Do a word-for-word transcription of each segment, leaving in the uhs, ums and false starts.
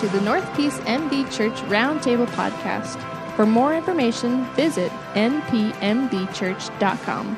to the North Peace M B Church Roundtable Podcast. For more information, visit n p m b church dot com.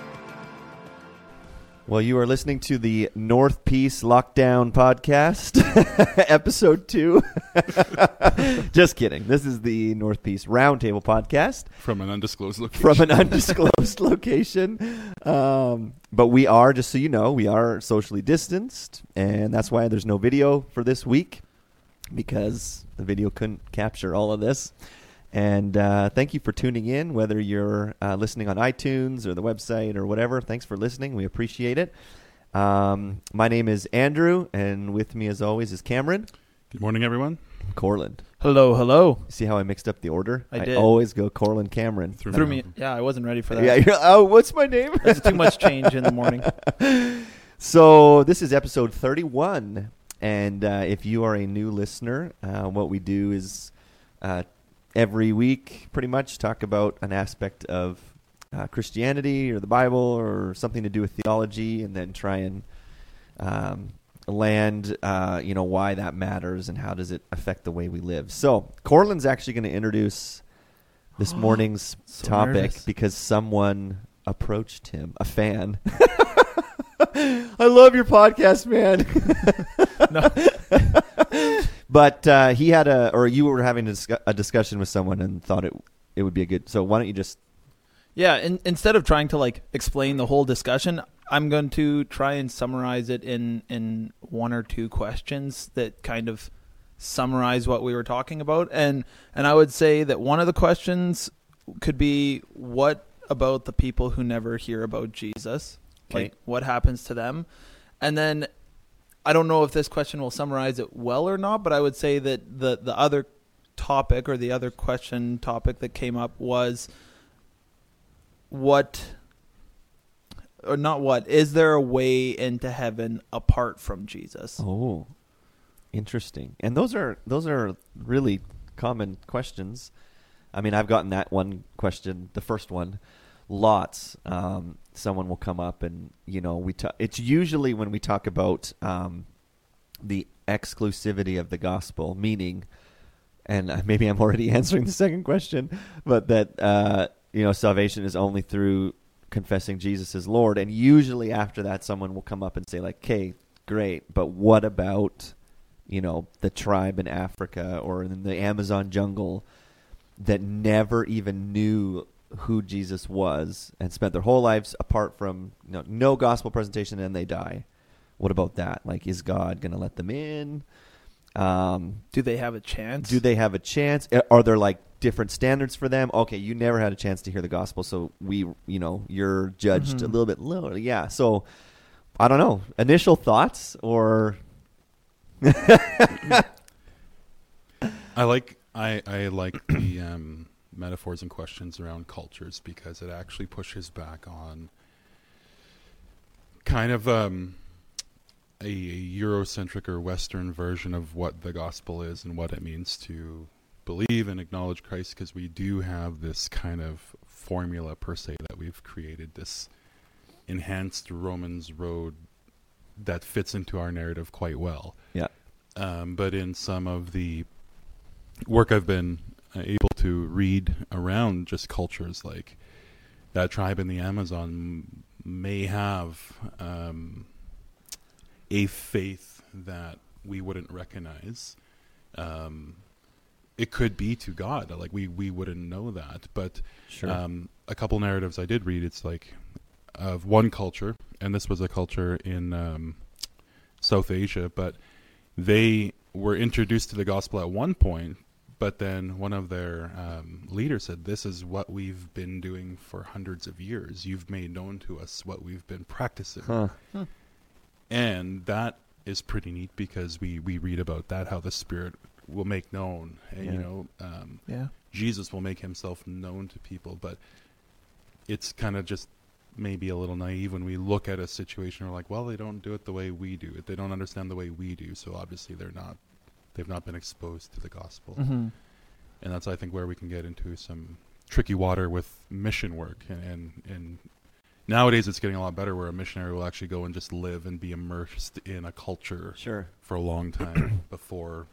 Well, you are listening to the North Peace Lockdown Podcast, episode two. Just kidding. This is the North Peace Roundtable Podcast. From an undisclosed location. From an undisclosed location. Um, but we are, just so you know, we are socially distanced, and that's why there's no video for this week, because the video couldn't capture all of this. And uh, thank you for tuning in, whether you're uh, listening on iTunes or the website or whatever. Thanks for listening. We appreciate it. Um, my name is Andrew, and with me, as always, is Cameron. Good morning, everyone. Corland. Hello, hello. See how I mixed up the order? I I did. always go Corland, Cameron. Threw Threw me me. Yeah, I wasn't ready for that. Yeah. You're, oh, what's my name? That's too much change in the morning. So this is episode thirty-one, and uh, if you are a new listener, uh, what we do is uh, every week pretty much talk about an aspect of uh, Christianity or the Bible or something to do with theology, and then try and um, land, uh, you know, why that matters and how does it affect the way we live. So Corland's actually going to introduce this morning's So topic nervous. because someone approached him, a fan. I love your podcast, man. No. But uh, he had a, or you were having a, discu- a discussion with someone and thought it it would be a good. So why don't you just? Yeah, in, instead of trying to like explain the whole discussion, I'm going to try and summarize it in in one or two questions that kind of summarize what we were talking about. And and I would say that one of the questions could be, what about the people who never hear about Jesus? Okay. Like, what happens to them? And then I don't know if this question will summarize it well or not, but I would say that the, the other topic or the other question topic that came up was what, or not what, is there a way into heaven apart from Jesus? Oh, interesting. And those are those are really common questions. I mean, I've gotten that one question, the first one, lots. Um, someone will come up and, you know, we ta- it's usually when we talk about um, the exclusivity of the gospel, meaning, and uh, maybe I'm already answering the second question, but that, uh, you know, salvation is only through confessing Jesus as Lord. And usually after that, someone will come up and say like, okay, great, but what about, you know, the tribe in Africa or in the Amazon jungle that never even knew who Jesus was and spent their whole lives apart from, you know, no gospel presentation, and they die. What about that? Like, is God going to let them in? Um, Do they have a chance? do they have a chance? Are there like different standards for them? Okay, you never had a chance to hear the gospel, so we, you know, you're judged Mhm. a little bit lower. Yeah. So I don't know. Initial thoughts or I like I, I like the um, metaphors and questions around cultures, because it actually pushes back on kind of um, a, a Eurocentric or Western version of what the gospel is and what it means to believe and acknowledge Christ, because we do have this kind of formula per se that we've created, this enhanced Romans road that fits into our narrative quite well. yeah. Um, but in some of the work I've been uh, able to read around just cultures like that tribe in the Amazon m- may have um, a faith that we wouldn't recognize. Um, it could be to God, like we, we wouldn't know that. But Sure. um, a couple narratives I did read, it's like of one culture, and this was a culture in um, South Asia, but they were introduced to the gospel at one point, but then one of their um, leaders said, this is what we've been doing for hundreds of years. You've made known to us what we've been practicing. Huh. And that is pretty neat, because we, we read about that, how the Spirit will make known, and, Yeah. you know, um, Yeah. Jesus will make himself known to people. But it's kind of just maybe a little naive when we look at a situation. We're like, well, they don't do it the way we do it. They don't understand the way we do. So obviously they're not, they've not been exposed to the gospel. Mm-hmm. And that's, I think, where we can get into some tricky water with mission work. And, and, and nowadays it's getting a lot better, where a missionary will actually go and just live and be immersed in a culture Sure. for a long time before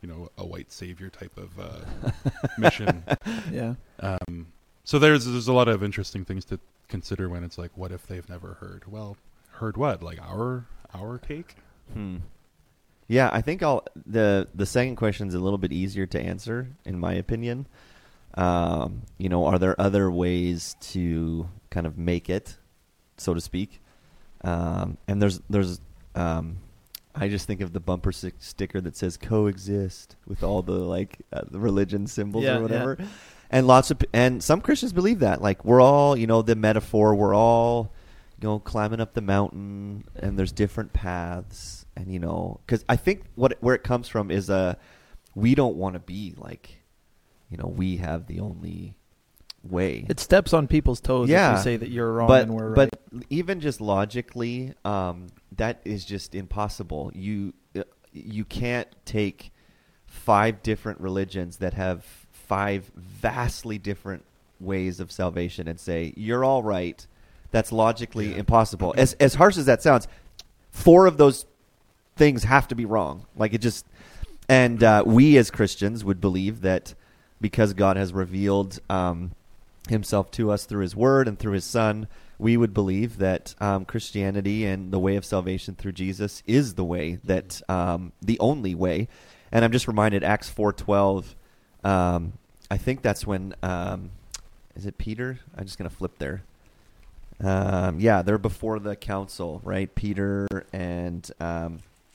you know, a white savior type of uh, mission. Yeah. Um, so there's there's a lot of interesting things to consider when it's like, what if they've never heard? Well, heard what? Like our our take? Hmm. Yeah, I think I'll the the second question is a little bit easier to answer, in my opinion. Um, you know, are there other ways to kind of make it, so to speak? Um, and there's there's um, I just think of the bumper si- sticker that says "coexist" with all the like uh, the religion symbols Yeah, or whatever. yeah. And lots of and some Christians believe that, like we're all, you know, the metaphor, we're all, you know, climbing up the mountain, and there's different paths, and you know, because I think what where it comes from is uh, we don't want to be like, you know, we have the only way. It steps on people's toes Yeah. if you say that you're wrong but and we're but right. even just logically, um, that is just impossible. You uh, you can't take five different religions that have five vastly different ways of salvation and say you're all right. That's logically Yeah. impossible. As as harsh as that sounds, four of those things have to be wrong. Like it just, and uh, we as Christians would believe that because God has revealed um, Himself to us through His Word and through His Son, we would believe that um, Christianity and the way of salvation through Jesus is the way, that um, the only way. And I'm just reminded, Acts four twelve. Um, I think that's when, um, is it Peter? I'm just going to flip there. Um, yeah, they're before the council, right? Peter and, um,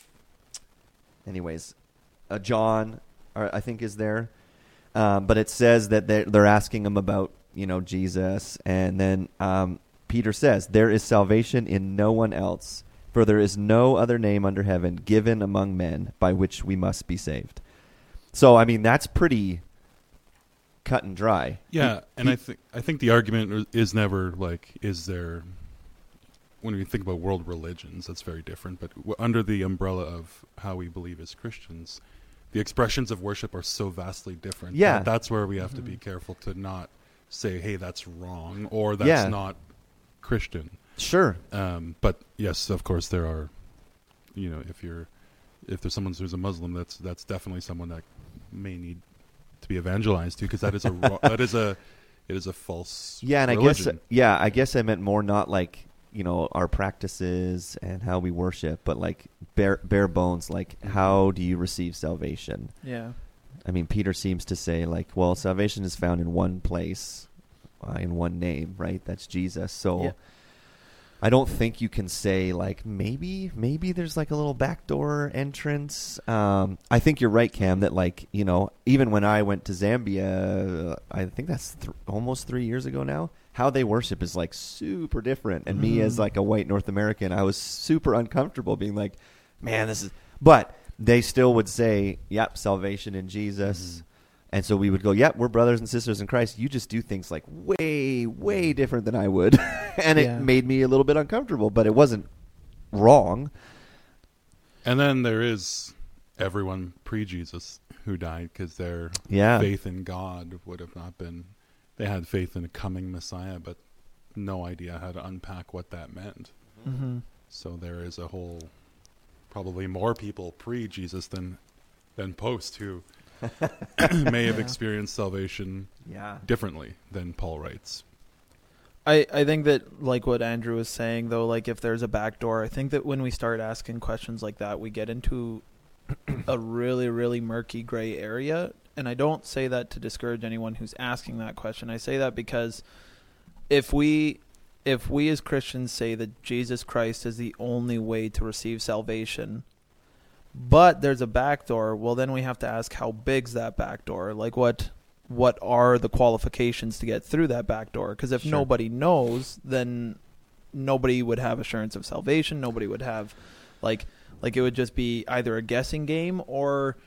anyways, uh, John, are, I think, is there. Um, but it says that they're, they're asking him about, you know, Jesus. And then um, Peter says, there is salvation in no one else, for there is no other name under heaven given among men by which we must be saved. So, I mean, that's pretty cut and dry. Yeah, He- and he- I think I think the argument is never like, is there? When we think about world religions, that's very different. But w- under the umbrella of how we believe as Christians, the expressions of worship are so vastly different. Yeah. that that's where we have to Mm-hmm. be careful to not say, "Hey, that's wrong," or "That's Yeah. not Christian." Sure. Um, but yes, of course, there are. You know, if you're if there's someone who's a Muslim, that's that's definitely someone that may need to be evangelized to, because that is a ro- that is a it is a false Yeah, and religion. I guess yeah, I guess I meant more not like, you know, our practices and how we worship, but like bare bare bones, like how do you receive salvation? Yeah. I mean, Peter seems to say like, well, salvation is found in one place, uh, in one name, right? That's Jesus. So Yeah. I don't think you can say like maybe maybe there's like a little backdoor entrance. Um, I think you're right, Cam, that like, you know, even when I went to Zambia, uh, I think that's th- almost three years ago now, how they worship is like super different. And me as Mhm. like a white North American, I was super uncomfortable being like, man, this is, but they still would say, yep, salvation in Jesus. Mhm. And so we would go, yep, we're brothers and sisters in Christ. You just do things like way, way different than I would. And Yeah. it made me a little bit uncomfortable, but it wasn't wrong. And then there is everyone pre-Jesus who died because their Yeah. faith in God would have not been. They had faith in a coming Messiah, but no idea how to unpack what that meant. Mm-hmm. So there is a whole, probably more people pre-Jesus than than post who may have Yeah. experienced salvation Yeah. differently than Paul writes. I, I think that, like what Andrew was saying, though, like if there's a back door, I think that when we start asking questions like that, we get into a really, really murky gray area. And I don't say that to discourage anyone who's asking that question. I say that because if we if we as Christians say that Jesus Christ is the only way to receive salvation, but there's a back door, well, then we have to ask, how big's that back door? Like what what are the qualifications to get through that back door? Because if Sure. nobody knows, then nobody would have assurance of salvation. Nobody would have, like, like it would just be either a guessing game, or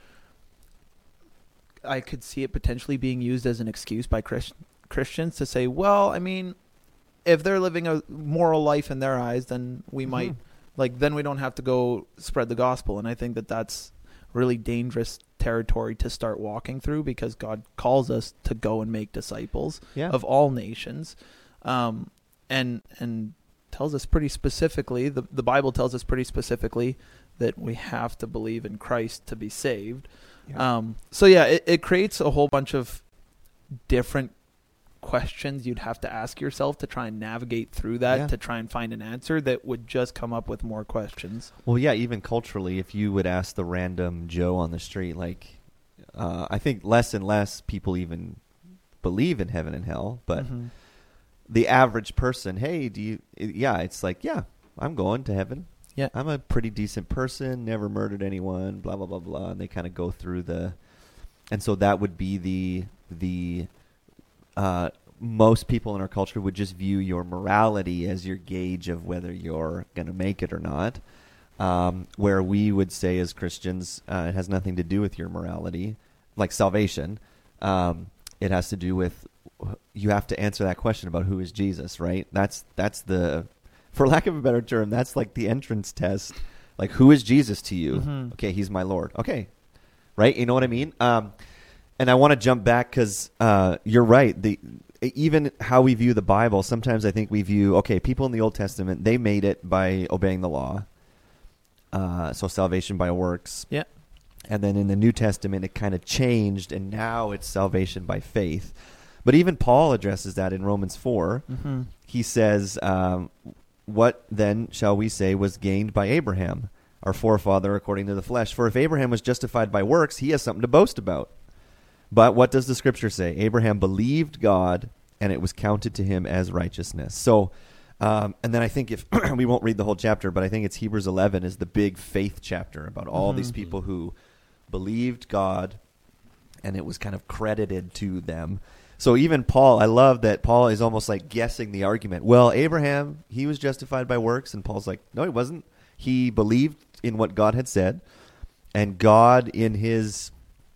I could see it potentially being used as an excuse by Christ- Christians to say, well, I mean, if they're living a moral life in their eyes, then we Mhm. might, like, then we don't have to go spread the gospel. And I think that that's really dangerous territory to start walking through, because God calls us to go and make disciples Yeah. of all nations, um, and and tells us pretty specifically, the the Bible tells us pretty specifically that we have to believe in Christ to be saved. Yeah. Um, so yeah, it, it creates a whole bunch of different questions you'd have to ask yourself to try and navigate through that, Yeah. to try and find an answer that would just come up with more questions. Well, yeah, even culturally, if you would ask the random Joe on the street, like, uh, I think less and less people even believe in heaven and hell, but Mm-hmm. the average person, hey, do you, yeah, it's like, yeah, I'm going to heaven. Yeah. I'm a pretty decent person, never murdered anyone, blah, blah, blah, blah. And they kind of go through the, and so that would be the, the, uh, most people in our culture would just view your morality as your gauge of whether you're going to make it or not. Um, where we would say as Christians, uh, it has nothing to do with your morality, like salvation. Um, it has to do with, you have to answer that question about who is Jesus, right? That's that's the, for lack of a better term, that's like the entrance test. Like, who is Jesus to you? Mhm. Okay, he's my Lord. Okay, right? You know what I mean? Um, and I want to jump back because uh, you're right. The even how we view the Bible, sometimes I think we view, okay, people in the Old Testament, they made it by obeying the law. Uh, so salvation by works. Yeah. And then in the New Testament, it kind of changed, and now it's salvation by faith. But even Paul addresses that in Romans four. Mm-hmm. He says, um, what then shall we say was gained by Abraham, our forefather according to the flesh? For if Abraham was justified by works, he has something to boast about. But what does the scripture say? Abraham believed God, and it was counted to him as righteousness. So, um, and then I think if we won't read the whole chapter, but I think it's Hebrews eleven is the big faith chapter about all Mhm. these people who believed God, and it was kind of credited to them. So even Paul, I love that Paul is almost like guessing the argument. Well, Abraham, he was justified by works, and Paul's like, no, he wasn't. He believed in what God had said, and God in his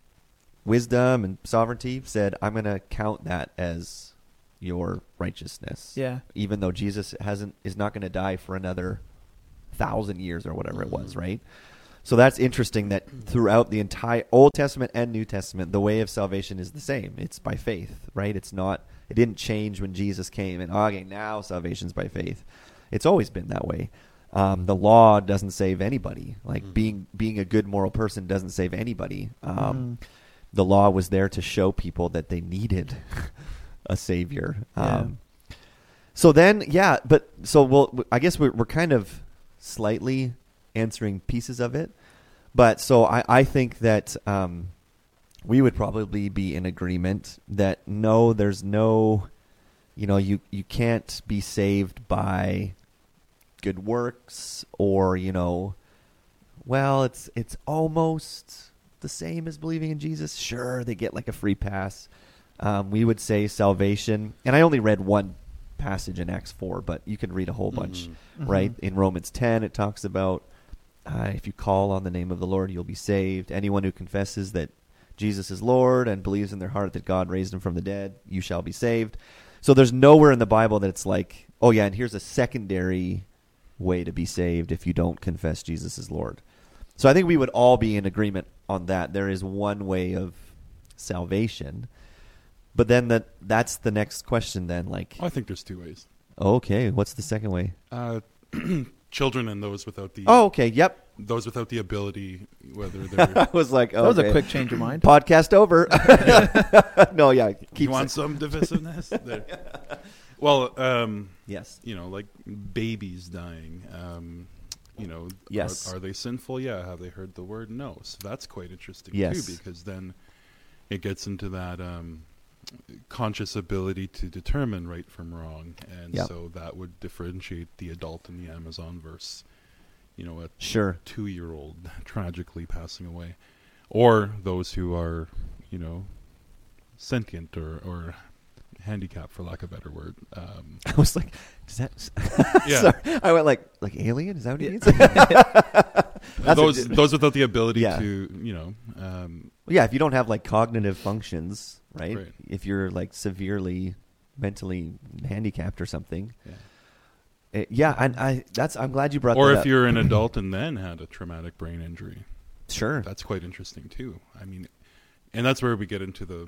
wisdom and sovereignty said, I'm going to count that as your righteousness. Yeah. Even though Jesus hasn't is not going to die for another thousand years or whatever it was, right? So that's interesting that throughout the entire Old Testament and New Testament, the way of salvation is the same. It's by faith, right? It's not, it didn't change when Jesus came and, oh, okay, now salvation's by faith. It's always been that way. Um, the law doesn't save anybody. Like Mm-hmm. being being a good moral person doesn't save anybody. Um, Mhm. The law was there to show people that they needed a savior. Yeah. Um, so then, yeah, but so we'll, I guess we're, we're kind of slightly answering pieces of it. But so I, I think that um, we would probably be in agreement that no, there's no, you know, you, you can't be saved by good works or, you know, well, it's it's almost the same as believing in Jesus. Sure, they get like a free pass. Um, we would say salvation, and I only read one passage in Acts four, but you can read a whole bunch, Mhm. Mhm. right? In Romans ten, it talks about uh, if you call on the name of the Lord, you'll be saved. Anyone who confesses that Jesus is Lord and believes in their heart that God raised him from the dead, you shall be saved. So there's nowhere in the Bible that it's like, oh yeah, and here's a secondary way to be saved if you don't confess Jesus as Lord. So I think we would all be in agreement on that. There is one way of salvation. But then that that's the next question then, like, I think there's two ways. okay, what's the second way? Uh, children and those without the Oh, okay, yep. those without the ability, whether I they're was like, That was okay. a quick change of mind. Podcast over. No, yeah, keep you want sa- some divisiveness. There. Well, um, Yes. you know, like babies dying. Um, you know, Yes. are, are they sinful? Yeah. Have they heard the word? No. So that's quite interesting Yes. too, because then it gets into that um, conscious ability to determine right from wrong, and Yep. so that would differentiate the adult in the Amazon verse. You know, a Sure. two-year-old tragically passing away, or those who are, you know, sentient or, or handicapped, for lack of a better word. Um, I was like, does that? Yeah. Sorry. I went like, like alien? Is that what he Yeah. means? That's those what- those without the ability Yeah. to, you know, um, yeah, if you don't have like cognitive functions, right? Right. If you're like severely mentally handicapped or something. yeah. Uh, yeah, and I that's I'm glad you brought Or that if up. you're an adult and then had a traumatic brain injury, Sure. that's quite interesting too. I mean, and that's where we get into the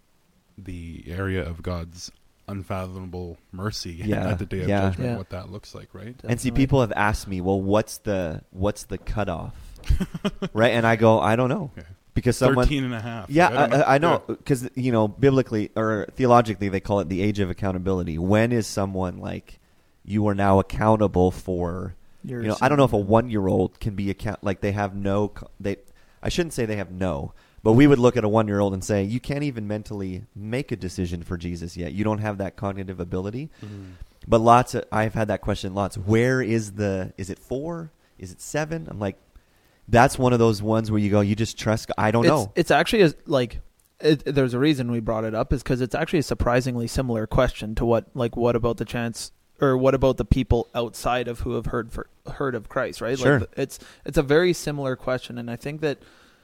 the area of God's unfathomable mercy Yeah, at the day of yeah. judgment. Yeah. What that looks like, right? And see, Definitely. people have asked me, well, what's the what's the cutoff, right? And I go, I don't know. Yeah. because someone thirteen and a half. Yeah, right? I, I know, because you know, biblically or theologically, they call it the age of accountability. When is someone like you are now accountable for? You're You know, I don't know if a one-year-old can be account like they have no. co- They, I shouldn't say they have no, but we would look at a one-year-old and say you can't even mentally make a decision for Jesus yet. You don't have that cognitive ability. Mhm. But lots of I've had that question lots. Where is the? Is it four? Is it seven? I'm like, that's one of those ones where you go, you just trust. I don't it's, know. It's actually a, like, it, there's a reason we brought it up is because it's actually a surprisingly similar question to what, like, what about the chance, or what about the people outside of who have heard for heard of Christ, right? Sure. Like, it's it's a very similar question, and I think that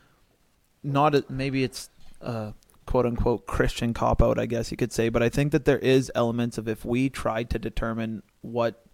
not a, maybe it's a quote unquote Christian cop out, I guess you could say, but I think that there is elements of if we tried to determine what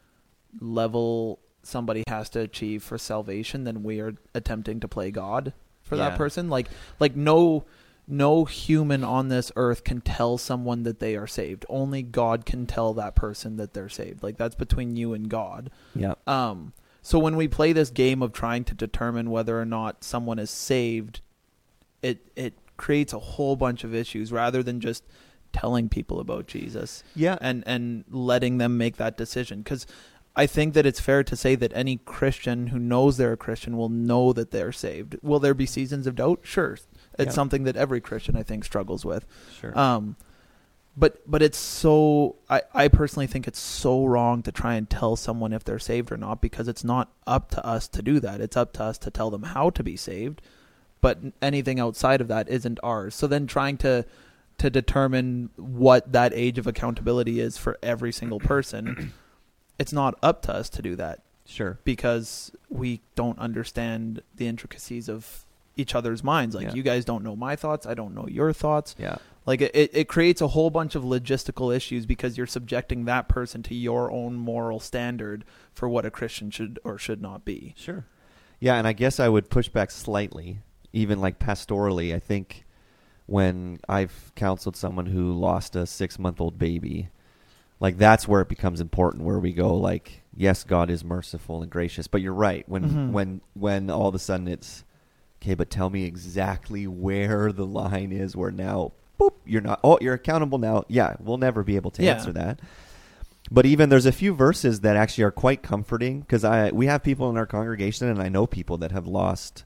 level somebody has to achieve for salvation, then we are attempting to play God for Yeah. that person. Like, like no, no human on this earth can tell someone that they are saved. Only God can tell that person that they're saved. Like, that's between you and God. Yeah. Um, so when we play this game of trying to determine whether or not someone is saved, it, it creates a whole bunch of issues rather than just telling people about Jesus Yeah. and, and letting them make that decision. 'Cause I think that it's fair to say that any Christian who knows they're a Christian will know that they're saved. Will there be seasons of doubt? Sure. It's Yeah. something that every Christian, I think, struggles with. Sure. Um, but but it's so, I, I personally think it's so wrong to try and tell someone if they're saved or not, because it's not up to us to do that. It's up to us to tell them how to be saved. But anything outside of that isn't ours. So then trying to to determine what that age of accountability is for every single person, it's not up to us to do that, Sure. because we don't understand the intricacies of each other's minds. Like, Yeah. you guys don't know my thoughts. I don't know your thoughts. Yeah. Like, it, it creates a whole bunch of logistical issues because you're subjecting that person to your own moral standard for what a Christian should or should not be. Sure. Yeah, and I guess I would push back slightly, even like pastorally. I think when I've counseled someone who lost a six-month-old baby, like that's where it becomes important, where we go like, yes, God is merciful and gracious. But you're right. When Mhm. when when all of a sudden it's, okay, but tell me exactly where the line is where now, boop, you're not, oh, you're accountable now. Yeah, we'll never be able to Yeah. answer that. But even there's a few verses that actually are quite comforting, because I we have people in our congregation, and I know people that have lost.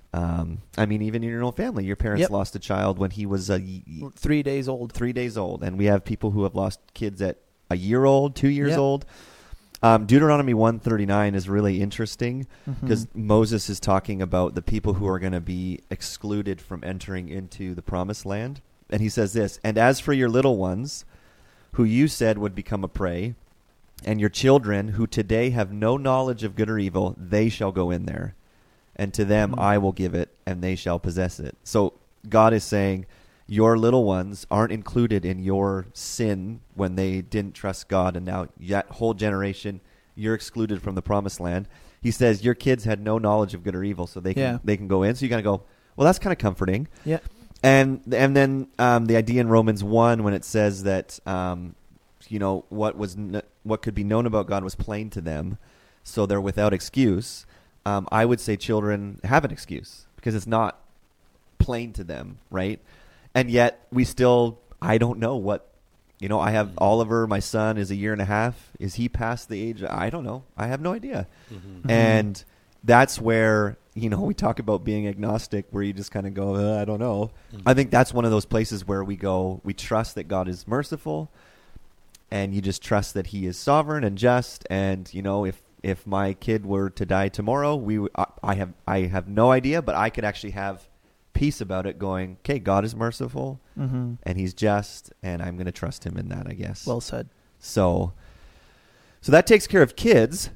Um, I mean, even in your own family, your parents Yep. lost a child when he was a y- Three days old. three days old, and we have people who have lost kids at a year old, two years Yep. old. Um, Deuteronomy one thirty-nine is really interesting because Mhm. Moses is talking about the people who are going to be excluded from entering into the promised land. And he says this, and as for your little ones, who you said would become a prey, and your children who today have no knowledge of good or evil, they shall go in there. And to them Mhm. I will give it, and they shall possess it. So God is saying, your little ones aren't included in your sin when they didn't trust God, and now that whole generation, you're excluded from the promised land. He says your kids had no knowledge of good or evil, so they can Yeah. they can go in. So you got to go, well, that's kind of comforting. Yeah. And and then um, the idea in Romans one when it says that um, you know what was kn- what could be known about God was plain to them, so they're without excuse. Um, I would say children have an excuse because it's not plain to them, right? And yet we still, I don't know what, you know, I have Oliver, my son is a year and a half. Is he past the age? I don't know. I have no idea. Mhm. Mhm. And that's where, you know, we talk about being agnostic where you just kind of go, uh, I don't know. Mhm. I think that's one of those places where we go, we trust that God is merciful, and you just trust that he is sovereign and just. And, you know, if, if my kid were to die tomorrow, we w- I, I have I have no idea, but I could actually have peace about it going, okay, God is merciful Mhm. and he's just, and I'm going to trust him in that, I guess. Well said. So, so that takes care of kids.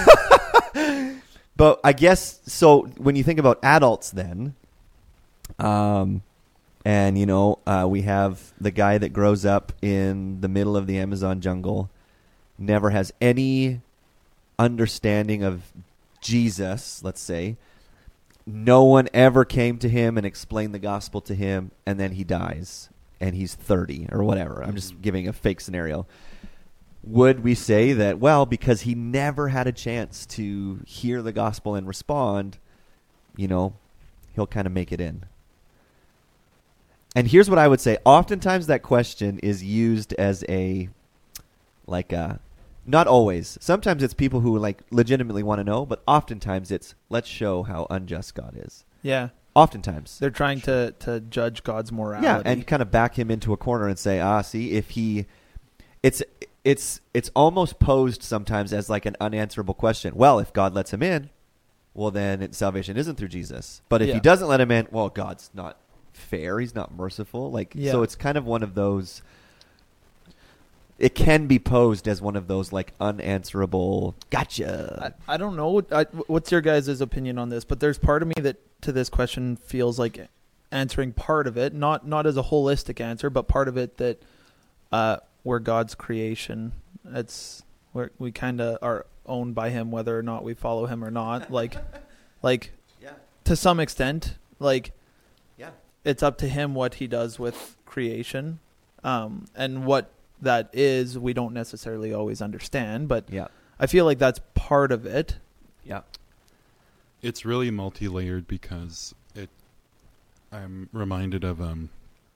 But I guess, so when you think about adults then, um, and, you know, uh, we have the guy that grows up in the middle of the Amazon jungle, never has any understanding of Jesus, let's say. No one ever came to him and explained the gospel to him, and then he dies, and he's thirty or whatever. I'm just giving a fake scenario. Would we say that, well, because he never had a chance to hear the gospel and respond, you know, he'll kind of make it in? And here's what I would say. Oftentimes that question is used as a, like a, not always. Sometimes it's people who like legitimately want to know, but oftentimes it's, let's show how unjust God is. Yeah. Oftentimes. They're trying to, to judge God's morality. Yeah, and kind of back him into a corner and say, ah, see, if he, it's, it's, it's almost posed sometimes as like an unanswerable question. Well, if God lets him in, well, then it, salvation isn't through Jesus. But if Yeah. he doesn't let him in, well, God's not fair. He's not merciful. Like, Yeah. so it's kind of one of those, it can be posed as one of those like unanswerable, gotcha. I, I don't know. I, what's your guys' opinion on this? But there's part of me that to this question feels like answering part of it, not not as a holistic answer, but part of it that uh, we're God's creation. It's we're, we kind of are owned by Him, whether or not we follow Him or not. Like, like Yeah. to some extent, like Yeah. it's up to Him what He does with creation, um, and what that is. We don't necessarily always understand, but Yeah. I feel like that's part of it. Yeah. It's really multi-layered because it. I'm reminded of um,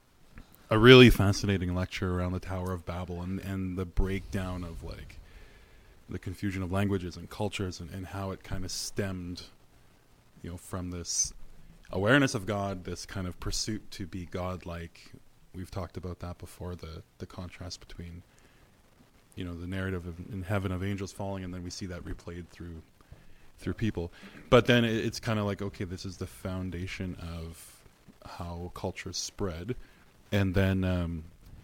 a really fascinating lecture around the Tower of Babel and, and the breakdown of like the confusion of languages and cultures and, and how it kind of stemmed, you know, from this awareness of God, this kind of pursuit to be God-like. We've talked about that before, the the contrast between, you know, the narrative of, in heaven of angels falling, and then we see that replayed through through people. But then it, it's kind of like, okay, this is the foundation of how culture spread. And then um,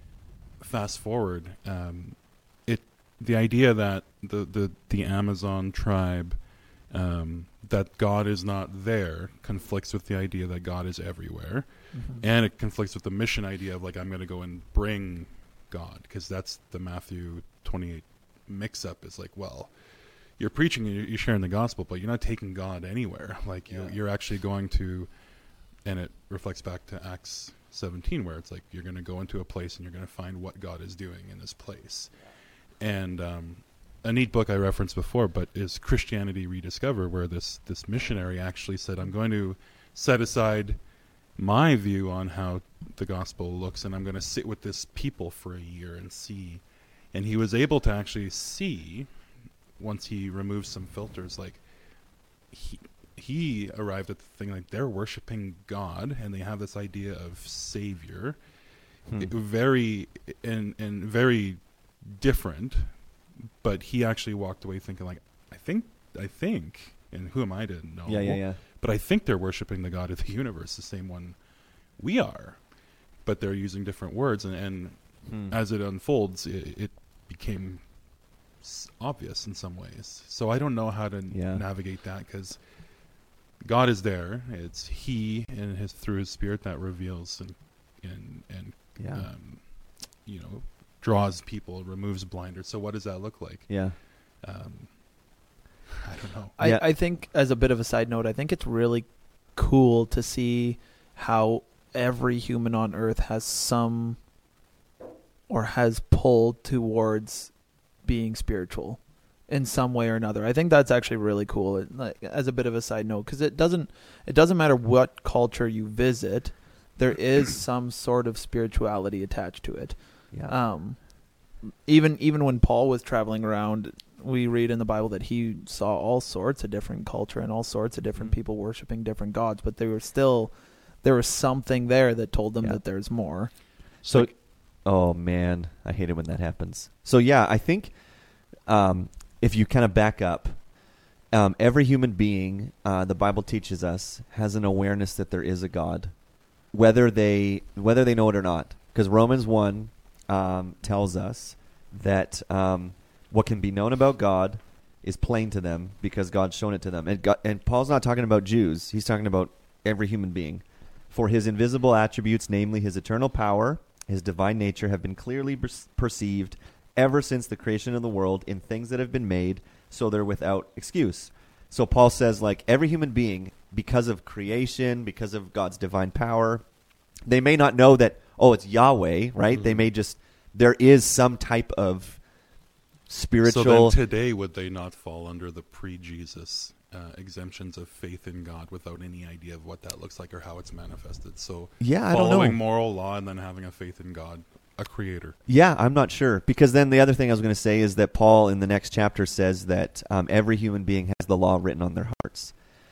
fast forward, um, it the idea that the, the, the Amazon tribe, um, that God is not there, conflicts with the idea that God is everywhere. Mm-hmm. And it conflicts with the mission idea of like, I'm going to go and bring God, because that's the Matthew twenty-eight mix-up. Is like, well, you're preaching, you're sharing the gospel, but you're not taking God anywhere. Like, you, Yeah. you're actually going to, and it reflects back to Acts seventeen, where it's like you're going to go into a place and you're going to find what God is doing in this place. And um, a neat book I referenced before, but is Christianity Rediscovered, where this this missionary actually said, I'm going to set aside my view on how the gospel looks, and I'm going to sit with this people for a year and see. And he was able to actually see, once he removed some filters, like he he arrived at the thing like they're worshiping God and they have this idea of savior, Hmm. it, very and and very different. But he actually walked away thinking like, I think I think, and who am I to know? Yeah, yeah, yeah. But I think they're worshiping the God of the universe, the same one we are, but they're using different words, and, and Hmm. as it unfolds, it, it became s- obvious in some ways. So I don't know how to Yeah. n- navigate that, because God is there. It's He and His through His Spirit that reveals and and and Yeah. um, you know, draws people, removes blinders. So what does that look like? Yeah. Um, I don't know. I, Yeah. I think, as a bit of a side note, I think it's really cool to see how every human on earth has some or has pulled towards being spiritual in some way or another. I think that's actually really cool, it, like, as a bit of a side note, because it doesn't it doesn't matter what culture you visit, there is some sort of spirituality attached to it. Yeah. Um, even even when Paul was traveling around, we read in the Bible that he saw all sorts of different culture and all sorts of different Mhm. people worshiping different gods, but they were still there was something there that told them Yeah. that there's more. So, Like- oh man, I hate it when that happens. So yeah, I think um, if you kind of back up, um, every human being, uh, the Bible teaches us, has an awareness that there is a God, whether they whether they know it or not. Because Romans one um, tells us that um, what can be known about God is plain to them because God's shown it to them. And, God, and Paul's not talking about Jews; he's talking about every human being. For His invisible attributes, namely His eternal power, His divine nature, have been clearly per- perceived ever since the creation of the world in things that have been made, so they're without excuse. So Paul says, like, every human being, because of creation, because of God's divine power, they may not know that, oh, it's Yahweh, right? Mhm. They may just, there is some type of spiritual... So then today, would they not fall under the pre-Jesus uh, exemptions of faith in God without any idea of what that looks like or how it's manifested. So Yeah, I don't know. following moral law and then having a faith in God, a creator. Yeah, I'm not sure. Because then the other thing I was going to say is that Paul in the next chapter says that um, every human being has the law written on their hearts.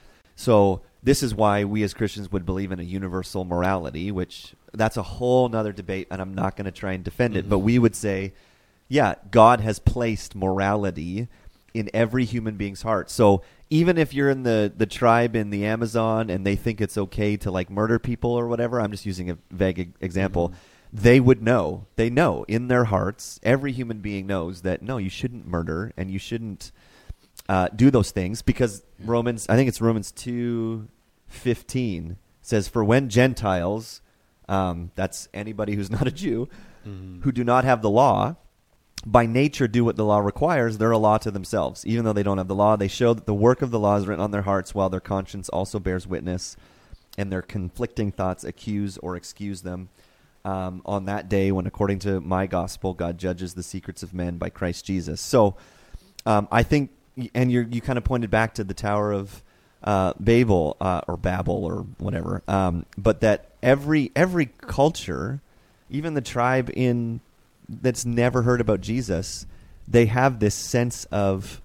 So this is why we as Christians would believe in a universal morality, which that's a whole nother debate, and I'm not going to try and defend it. Mm-hmm. But we would say, yeah, God has placed morality in every human being's heart. So even if you're in the, the tribe in the Amazon and they think it's okay to like murder people or whatever, I'm just using a vague e- example, Mm-hmm. they would know. They know in their hearts, every human being knows that, no, you shouldn't murder and you shouldn't uh, do those things because Yeah. Romans, I think it's Romans two fifteen says, for when Gentiles, um, that's anybody who's not a Jew, Mm-hmm. who do not have the law, by nature do what the law requires, they're a law to themselves. Even though they don't have the law, they show that the work of the law is written on their hearts, while their conscience also bears witness, and their conflicting thoughts accuse or excuse them. Um, on that day when, according to my gospel, God judges the secrets of men by Christ Jesus. So um, I think, and you you kind of pointed back to the Tower of uh, Babel, uh, or Babel or whatever, um, but that every every culture, even the tribe in that's never heard about Jesus, they have this sense of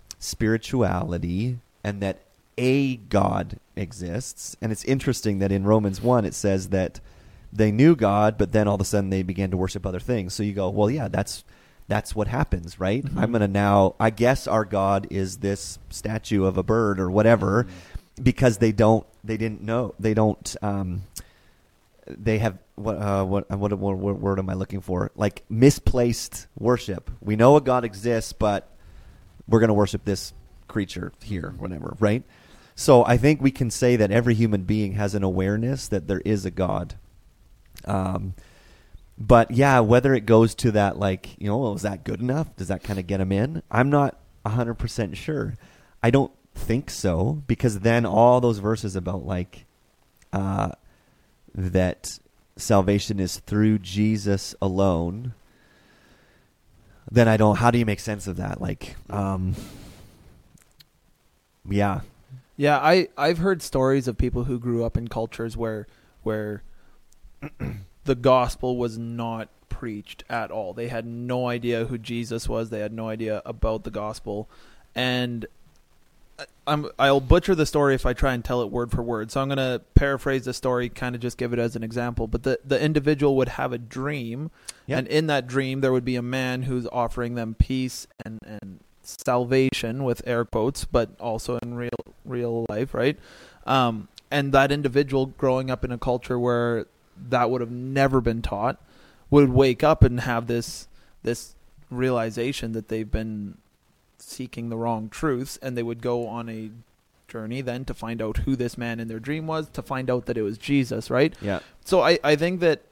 spirituality and that a God exists. And it's interesting that in Romans one it says that they knew God, but then all of a sudden they began to worship other things. So you go, well, yeah, that's that's what happens, right? Mm-hmm. I'm going to now, I guess our God is this statue of a bird or whatever, Mm-hmm. because they don't, they didn't know, they don't, um, they have, what, uh, what, what, what, what word am I looking for? Like misplaced worship. We know a God exists, but we're going to worship this creature here, whatever, right? So I think we can say that every human being has an awareness that there is a God. Um, but yeah, whether it goes to that, like, you know, well, is that good enough? Does that kind of get him in? I'm not a hundred percent sure. I don't think so, because then all those verses about like, uh, that salvation is through Jesus alone, then I don't, how do you make sense of that? Like, um, yeah. Yeah, I, I've heard stories of people who grew up in cultures where where the gospel was not preached at all. They had no idea who Jesus was. They had no idea about the gospel. And I'm, I'll butcher the story if I try and tell it word for word. So I'm going to paraphrase the story, kind of just give it as an example. But the, the individual would have a dream, Yep. and in that dream there would be a man who's offering them peace and, and salvation, with air quotes, but also in real real life, right? Um, and that individual growing up in a culture where that would have never been taught would wake up and have this this realization that they've been seeking the wrong truths, and they would go on a journey then to find out who this man in their dream was, to find out that it was Jesus, right? Yeah. So I, I think that,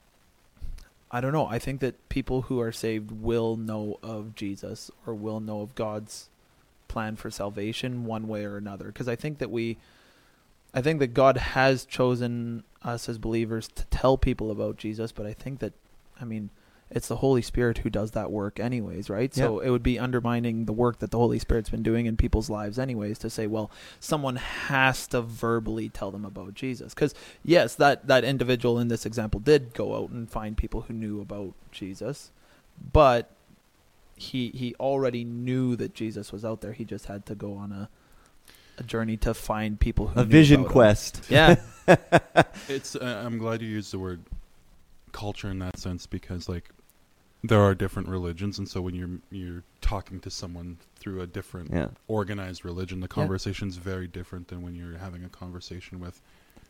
I don't know, I think that people who are saved will know of Jesus, or will know of God's plan for salvation one way or another. Because I think that we, I think that God has chosen us as believers to tell people about Jesus, but I think that, I mean, it's the Holy Spirit who does that work anyways, right? Yeah. So it would be undermining the work that the Holy Spirit's been doing in people's lives anyways to say, well, someone has to verbally tell them about Jesus. Because, yes, that, that individual in this example did go out and find people who knew about Jesus, but he he already knew that Jesus was out there. He just had to go on a a journey to find people who A knew vision about him. quest. Yeah. It's. Uh, I'm glad you used the word culture in that sense, because like there are different religions, and so when you're you're talking to someone through a different Yeah. organized religion, the conversation's very different than when you're having a conversation with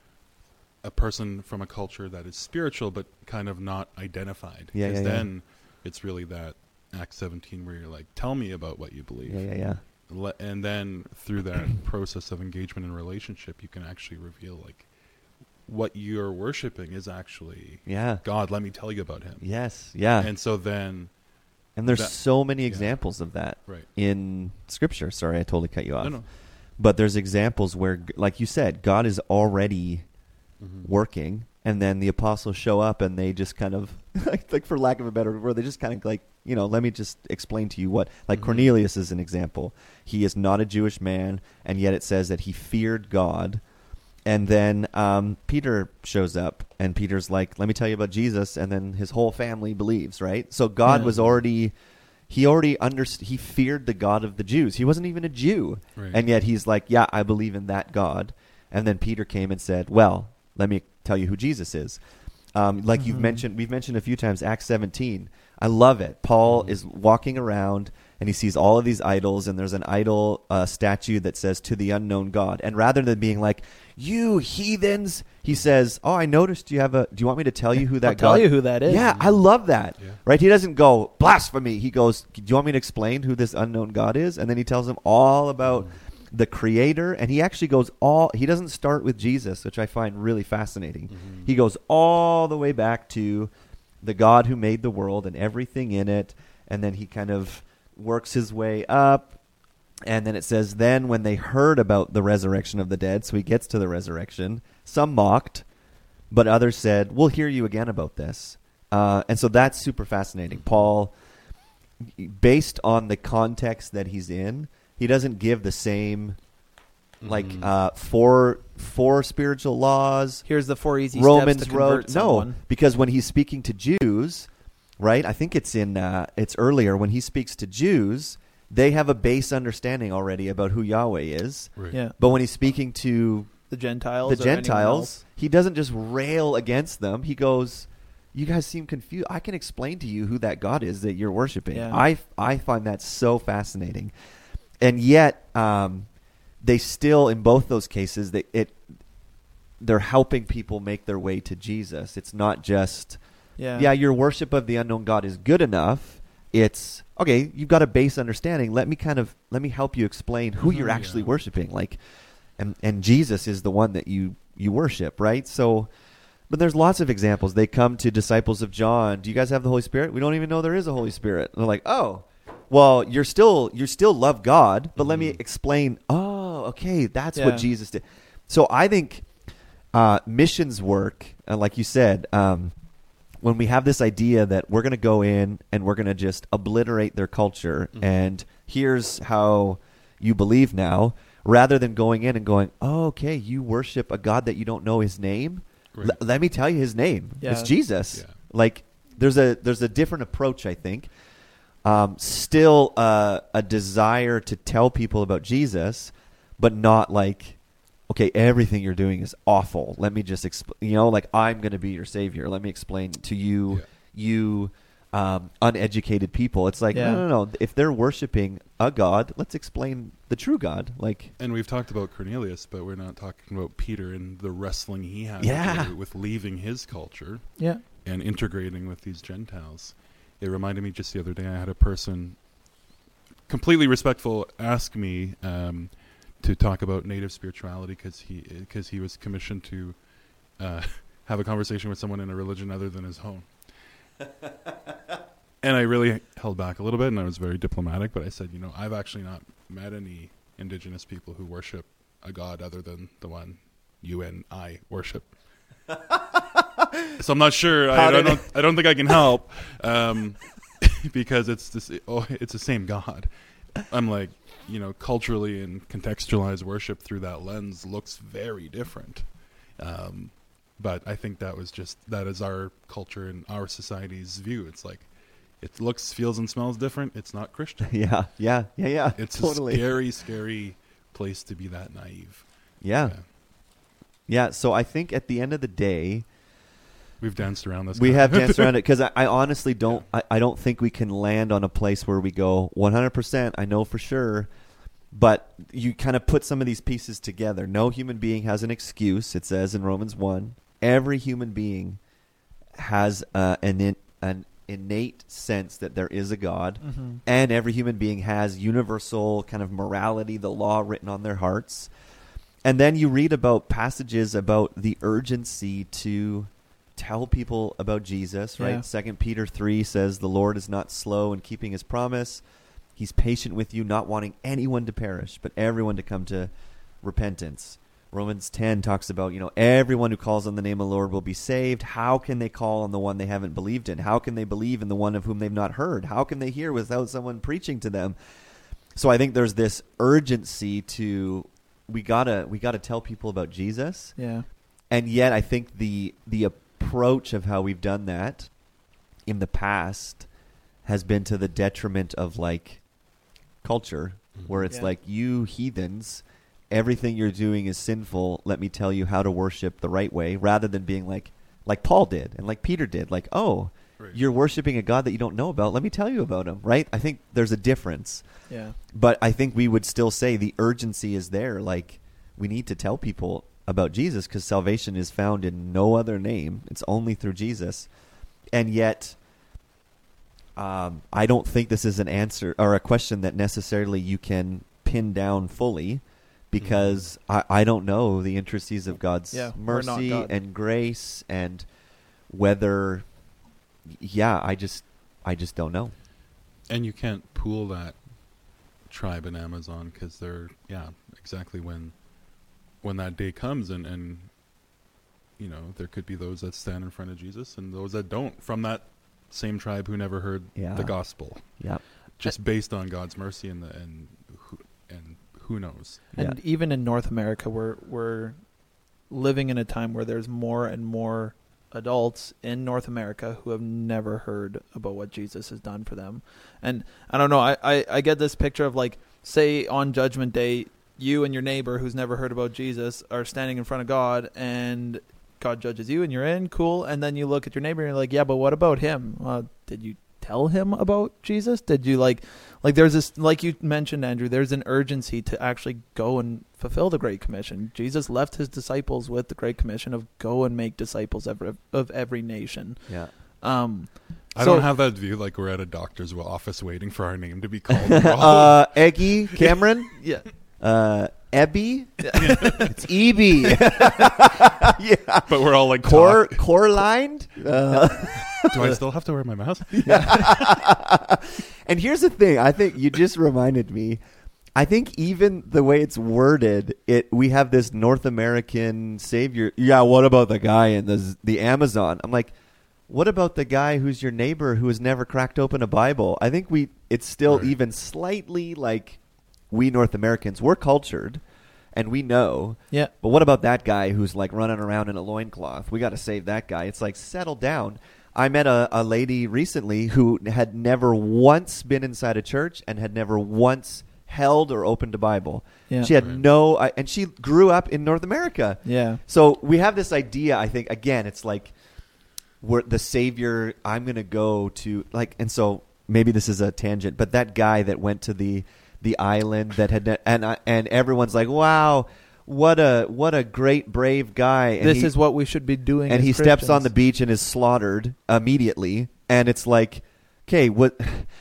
a person from a culture that is spiritual but kind of not identified. Yeah, 'Cause yeah, yeah. then it's really that Acts seventeen where you're like, tell me about what you believe. Yeah, yeah, yeah. Le- and then through that process of engagement and relationship, you can actually reveal like what you're worshiping is actually Yeah. God. Let me tell you about him. Yes. Yeah. And so then, And there's that- so many yeah. examples of that right. in Scripture. Sorry, I totally cut you off. No, no. But there's examples where, g- like you said, God is already Mm-hmm. working, and then the apostles show up and they just kind of, like, like for lack of a better word, they just kind of like, you know, let me just explain to you what, like Mhm. Cornelius is an example. He is not a Jewish man, and yet it says that he feared God. And then um, Peter shows up, and Peter's like, let me tell you about Jesus, and then his whole family believes, right? So God Yeah. was already, he already underst- he feared the God of the Jews. He wasn't even a Jew. Right. And yet he's like, yeah, I believe in that God. And then Peter came and said, well, let me tell you who Jesus is. Um, like you've Mhm. mentioned, we've mentioned a few times, Acts seventeen. I love it. Paul Mhm. is walking around and he sees all of these idols, and there's an idol uh, statue that says "to the unknown God." And rather than being like, "You heathens," he says, "Oh, I noticed you have a. Do you want me to tell you who that I'll God?" tell you who that is. Yeah, I love that. Yeah. Right? He doesn't go blasphemy. He goes, "Do you want me to explain who this unknown God is?" And then he tells him all about the Creator, and he actually goes all. He doesn't start with Jesus, which I find really fascinating. Mhm. He goes all the way back to the God who made the world and everything in it, and then he kind of works his way up. And then it says, then when they heard about the resurrection of the dead, so he gets to the resurrection, some mocked, but others said, we'll hear you again about this. Uh, and so that's super fascinating. Paul, based on the context that he's in, he doesn't give the same, like, Mhm. uh, four four spiritual laws, Here's the four easy Romans steps to convert wrote. No, someone. because when he's speaking to Jews, right? I think it's in uh, it's earlier when he speaks to Jews, they have a base understanding already about who Yahweh is. Right. Yeah. But when he's speaking to The Gentiles. the or anyone Gentiles, else. he doesn't just rail against them. He goes, "You guys seem confused. I can explain to you who that God is that you're worshiping." Yeah. I I find that so fascinating, and yet um, they still, in both those cases, they it they're helping people make their way to Jesus. It's not just Yeah. yeah, your worship of the unknown God is good enough. It's okay, you've got a base understanding. Let me kind of let me help you explain who Mhm, you're actually yeah. worshiping. Like and and Jesus is the one that you you worship, right? So but there's lots of examples. They come to disciples of John. Do you guys have the Holy Spirit? We don't even know there is a Holy Spirit. And they're like, "Oh, well, you're still you still love God, but let me Mhm. explain." Oh, okay, that's Yeah. what Jesus did. So I think uh, missions work, uh, like you said, um, when we have this idea that we're going to go in and we're going to just obliterate their culture, Mhm. and here's how you believe now, rather than going in and going, oh, okay, you worship a God that you don't know his name. Right. L- let me tell you his name. Yeah. It's Jesus. Yeah. Like there's a there's a different approach, I think. Um, still uh, a desire to tell people about Jesus, but not like, okay, everything you're doing is awful. Let me just explain, you know, like I'm going to be your savior. Let me explain to you, Yeah. you um, uneducated people. It's like, Yeah. no, no, no. If they're worshiping a God, let's explain the true God. Like, And we've talked about Cornelius, but we're not talking about Peter and the wrestling he had Yeah. to do with leaving his culture Yeah. and integrating with these Gentiles. It reminded me just the other day, I had a person, completely respectful, ask me um, to talk about native spirituality because he, cause he was commissioned to uh, have a conversation with someone in a religion other than his own. And I really held back a little bit, and I was very diplomatic, but I said, you know, I've actually not met any indigenous people who worship a god other than the one you and I worship. So I'm not sure. How I, I did don't. I don't think I can help um, because it's this. Oh, it's the same God. I'm like, you know, culturally and contextualized worship through that lens looks very different. Um, but I think that was just that is our culture and our society's view. It's like it looks, feels, and smells different. It's not Christian. yeah, yeah, yeah, yeah. It's totally. a scary, scary place to be that naive. Yeah. Yeah. So I think at the end of the day, We've danced around this. we kind have of- danced around it because I, I honestly don't. I, I don't think we can land on a place where we go one hundred percent. I know for sure, but you kind of put some of these pieces together. No human being has an excuse. It says in Romans one, every human being has uh, an in, an innate sense that there is a God, Mm-hmm. and every human being has universal kind of morality, the law written on their hearts. And then you read about passages about the urgency to tell people about Jesus, right? Yeah. Second Peter three says the Lord is not slow in keeping his promise. He's patient with you, not wanting anyone to perish, but everyone to come to repentance. Romans ten talks about, you know, everyone who calls on the name of the Lord will be saved. How can they call on the one they haven't believed in? How can they believe in the one of whom they've not heard? How can they hear without someone preaching to them? So I think there's this urgency to, we gotta we gotta tell people about Jesus. Yeah. And yet I think the the approach of how we've done that in the past has been to the detriment of like culture, mm-hmm. where it's yeah. like, you heathens, everything you're doing is sinful. Let me tell you how to worship the right way, rather than being like, like Paul did and like Peter did, like, oh, right. you're worshiping a God that you don't know about. Let me tell you about him, right? I think there's a difference. Yeah. But I think we would still say the urgency is there. Like, we need to tell people about Jesus because salvation is found in no other name. It's only through Jesus. And yet, um, I don't think this is an answer or a question that necessarily you can pin down fully. Because mm-hmm. I, I don't know the intricacies of God's yeah, mercy God. and grace, and whether, yeah, I just, I just don't know. And you can't pool that tribe in Amazon because they're, yeah, exactly when, when that day comes, and, and, you know, there could be those that stand in front of Jesus and those that don't, from that same tribe who never heard yeah. the gospel. Yeah, just based on God's mercy and the and who and. Who knows? And yeah. even in North America, we're we're living in a time where there's more and more adults in North America who have never heard about what Jesus has done for them. And I don't know, I, I, I get this picture of like, say on Judgment Day, you and your neighbor who's never heard about Jesus are standing in front of God, and God judges you and you're in, cool. And then you look at your neighbor and you're like, yeah, but what about him? Uh, did you tell him about Jesus? Did you like, like there's this, like you mentioned, Andrew, there's an urgency to actually go and fulfill the Great Commission. Jesus left his disciples with the Great Commission of go and make disciples of, of every nation. Yeah. Um, I so, don't have that view like we're at a doctor's office waiting for our name to be called. uh, Eggy, Cameron? yeah. Uh, Ebby? It's E B. yeah. But we're all like core, talk- core lined? Uh, Do I still have to wear my mask? And here's the thing. I think you just reminded me. I think even the way it's worded, it we have this North American savior. Yeah, what about the guy in the the Amazon? I'm like, what about the guy who's your neighbor who has never cracked open a Bible? I think we it's still right. even slightly like we North Americans, we're cultured and we know. Yeah. But what about that guy who's like running around in a loincloth? We got to save that guy. It's like, settle down. I met a, a lady recently who had never once been inside a church and had never once held or opened a Bible. Yeah. She had Right. no, uh, and she grew up in North America. Yeah. So we have this idea, I think, again, it's like we're the savior, I'm going to go to, like, and so maybe this is a tangent, but that guy that went to the the island that had, and I, and everyone's like, wow, what a what a great, brave guy. And this he, is what we should be doing. and as he steps on Christians. the beach and is slaughtered immediately. And it's like, okay, what?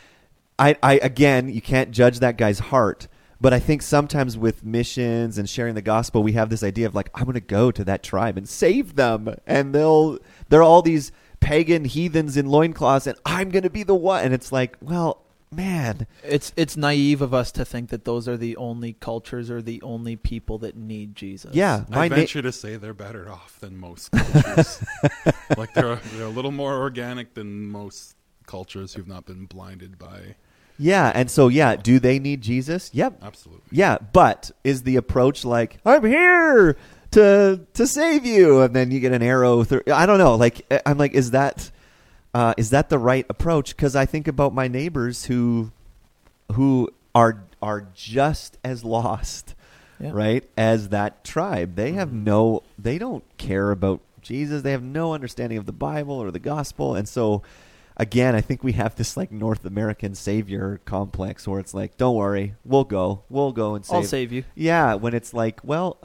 I, I again, you can't judge that guy's heart. But I think sometimes with missions and sharing the gospel, we have this idea of like, I'm going to go to that tribe and save them. And they'll, they're all these pagan heathens in loincloths, and I'm going to be the one. And it's like, well, man. It's it's naive of us to think that those are the only cultures or the only people that need Jesus. Yeah. I My na- venture to say they're better off than most cultures. Like they're they're a little more organic than most cultures who've not been blinded by. Yeah. And so, yeah, do they need Jesus? Yep. Absolutely. Yeah. But is the approach like, I'm here to to save you, and then you get an arrow through? I don't know. Like, I'm like, is that uh, is that the right approach? Because I think about my neighbors who who are are just as lost, Yeah. right, as that tribe. They have no, they don't care about Jesus. They have no understanding of the Bible or the gospel, and so. Again, I think we have this like North American savior complex where it's like, don't worry, we'll go, we'll go and save. I'll save you. Yeah, when it's like, well,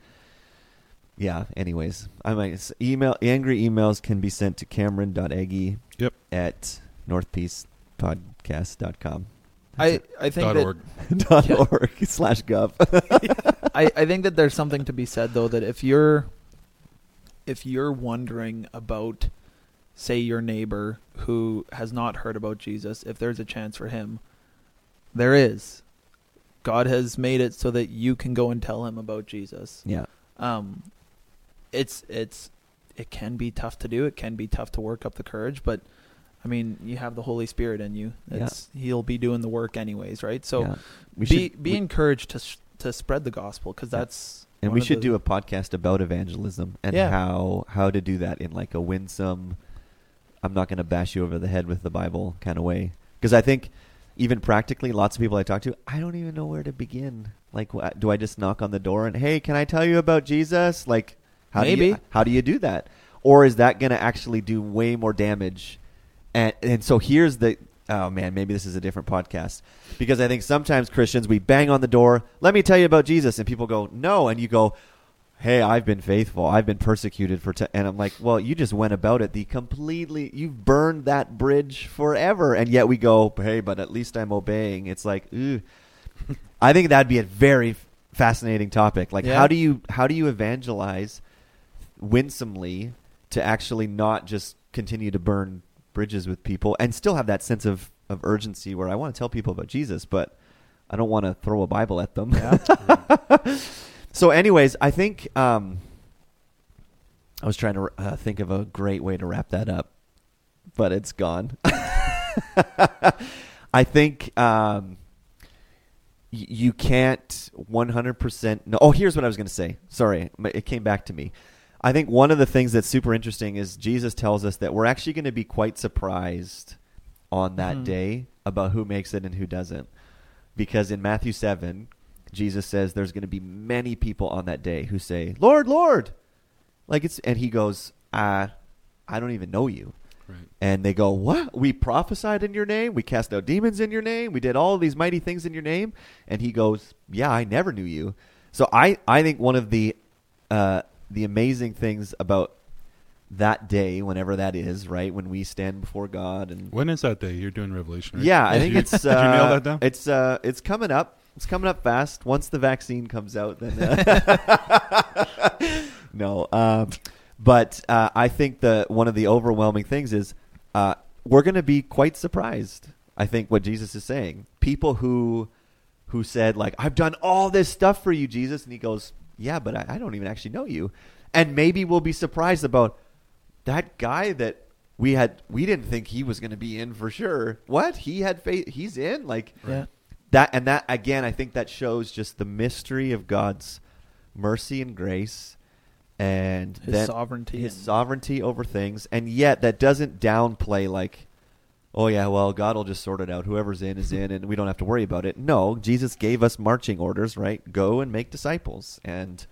yeah. Anyways, I might email angry emails can be sent to Cameron dot eggy Yep. at north peace podcast dot com. I, I think Dot that org. dot Yeah. org slash gov. I, I think that there's something to be said though that if you're if you're wondering about, say, your neighbor who has not heard about Jesus, if there's a chance for him, there is. God has made it so that you can go and tell him about Jesus. Yeah. Um, it's it's it can be tough to do. It can be tough to work up the courage, but I mean, you have the Holy Spirit in you. It's, yeah. He'll be doing the work anyways, right? So yeah. we be should, be we, encouraged to sh- to spread the gospel, because that's and we should the, do a podcast about evangelism and yeah. how how to do that in like a winsome, I'm not going to bash you over the head with the Bible kind of way. Because I think even practically, lots of people I talk to, I don't even know where to begin. Like, wh- do I just knock on the door and, hey, can I tell you about Jesus? Like, how Maybe. do you, how do you do that? Or is that going to actually do way more damage? And and so here's the, oh man, maybe this is a different podcast. Because I think sometimes Christians, we bang on the door, let me tell you about Jesus. And people go, no. And you go, hey, I've been faithful. I've been persecuted for, te-. And I'm like, well, you just went about it the completely, you've burned that bridge forever. And yet we go, hey, but at least I'm obeying. It's like, ooh. I think that'd be a very f- fascinating topic. Like, yeah. how do you, how do you evangelize winsomely to actually not just continue to burn bridges with people and still have that sense of, of urgency where I want to tell people about Jesus, but I don't want to throw a Bible at them. Yeah. So anyways, I think um, I was trying to uh, think of a great way to wrap that up, but it's gone. I think um, y- you can't one hundred percent. No. Oh, here's what I was going to say. Sorry, it came back to me. I think one of the things that's super interesting is Jesus tells us that we're actually going to be quite surprised on that mm. day about who makes it and who doesn't. Because in Matthew seven, Jesus says there's going to be many people on that day who say, Lord, Lord. Like it's, and he goes, uh, I don't even know you. Right. And they go, what? We prophesied in your name. We cast out demons in your name. We did all these mighty things in your name. And he goes, yeah, I never knew you. So I, I think one of the, uh, the amazing things about that day, whenever that is, right, when we stand before God, and when is that day? You're doing Revelation, right? Yeah, I think it's. Uh, Did you nail that down? It's uh, it's coming up. It's coming up fast. Once the vaccine comes out, then. Uh, no, um, but uh, I think the one of the overwhelming things is uh, we're going to be quite surprised. I think what Jesus is saying, people who who said like, I've done all this stuff for you, Jesus, and he goes, yeah, but I, I don't even actually know you. And maybe we'll be surprised about that guy that we had, we didn't think he was going to be in for sure. What? He had faith. He's in? Like yeah. that. And that, again, I think that shows just the mystery of God's mercy and grace and his that, sovereignty. His and sovereignty over things. And yet that doesn't downplay like, oh yeah, well, God will just sort it out. Whoever's in is in, and we don't have to worry about it. No, Jesus gave us marching orders, right? Go and make disciples and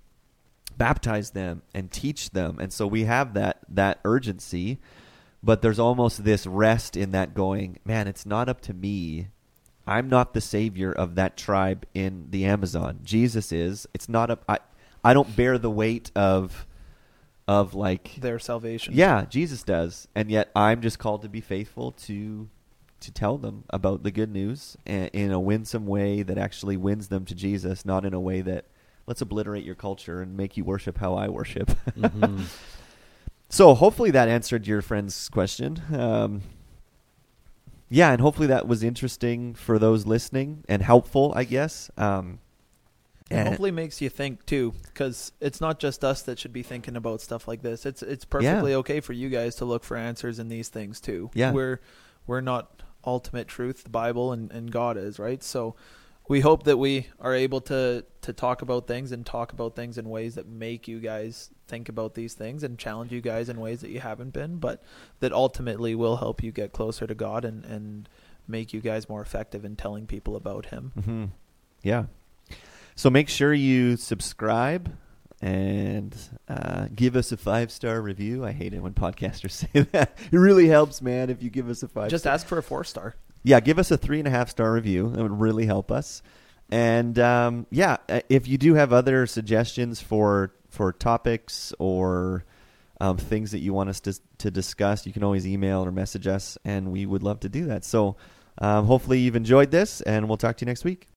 baptize them and teach them. And so we have that that urgency, but there's almost this rest in that going, man, it's not up to me. I'm not the savior of that tribe in the Amazon. Jesus is. It's not up. I, I don't bear the weight of of like their salvation. Yeah, Jesus does. And yet I'm just called to be faithful to to tell them about the good news in a winsome way that actually wins them to Jesus, not in a way that let's obliterate your culture and make you worship how I worship. Mm-hmm. So hopefully that answered your friend's question. Um, yeah, and hopefully that was interesting for those listening and helpful, I guess. Um, And it hopefully makes you think too, because it's not just us that should be thinking about stuff like this. It's it's perfectly yeah. okay for you guys to look for answers in these things too. Yeah. We're we're not ultimate truth, the Bible and, and God is, right? So we hope that we are able to to talk about things and talk about things in ways that make you guys think about these things and challenge you guys in ways that you haven't been, but that ultimately will help you get closer to God and, and make you guys more effective in telling people about him. Mm-hmm. Yeah. So make sure you subscribe and uh, give us a five-star review. I hate it when podcasters say that. It really helps, man, if you give us a five-star. Just ask for a four-star. Yeah, give us a three-and-a-half-star review. That would really help us. And, um, yeah, if you do have other suggestions for for topics or um, things that you want us to, to discuss, you can always email or message us, and we would love to do that. So um, hopefully you've enjoyed this, and we'll talk to you next week.